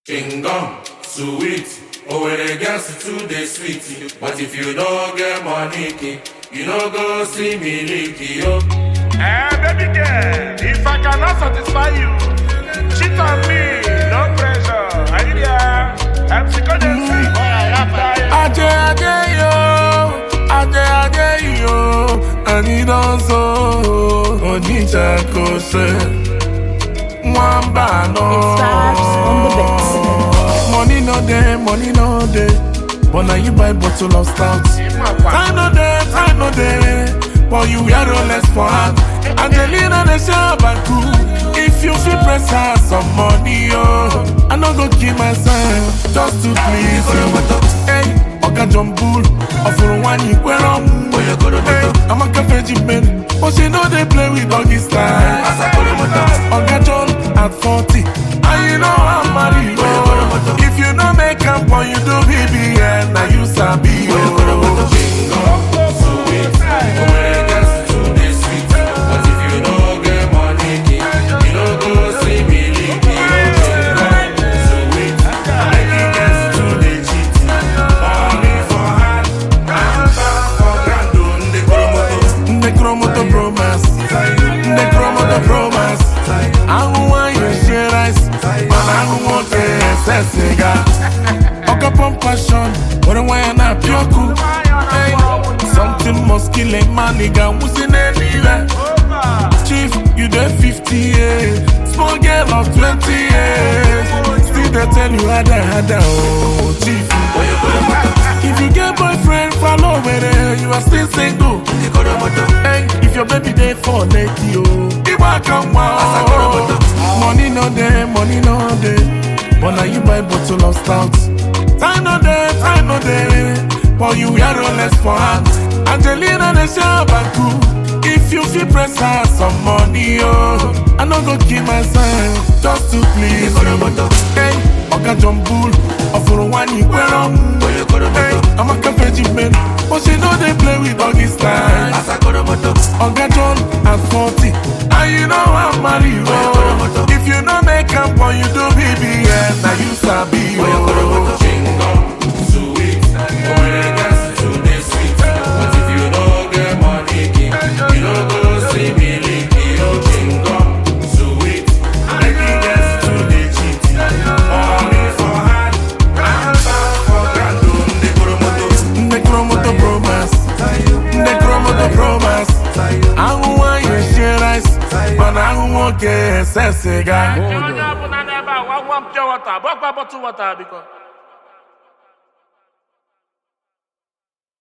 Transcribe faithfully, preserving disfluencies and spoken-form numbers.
Chingom, sweet, oh when the girls too they sweet. But if you don't get money, you don't go see me leaky, yo. Eh, baby girl, if I cannot satisfy you, cheat on me, no pressure. Are you there? I'm sick of this. Aje aje yo, aje aje yo, ani danso, onija kose. Mwamba no. It's vibes on the beats. Money no day, money no day, but now you buy bottle of stout. Time no day, time no day, but you wear Rolex for hand. Angelina the shop and cool. If you feel press her some money, oh, I no go kill myself just to please you. Hey, Oga Jambul, offer one equal on. Hey, I'm a cafe man, but she know they play with doggy style. Oga John at forty, and you know I'm married. Oh. If you don't make up what you do, B B N, now you sabi. Oka pump passion, what a wine na pyoku. Something must kill a man, nigga, who's in anywhere. Chief, you there fifty years, small girl of twenty years. Still they tell you had a had a oh, chief. If you get boyfriend, follow with it, you are still single. Hey, if your baby there for lady, oh, Iwa come wow. Money no day, money no day. But now you buy bottle of stout. Time no day, time no day, but you wear Rolex for hand. Angelina the shop and cool. If you feel press her some money, oh, I no go kill myself just to please you. Hey, Oga Jambul, offer one equal on. Hey, I'm a cafe man, but she know they play with doggy style. Oga John at forty, and you know I'm married. Oh. If you don't make up what you do, B B N, now you sabi. Okay, sense guy. Water, bottle water, because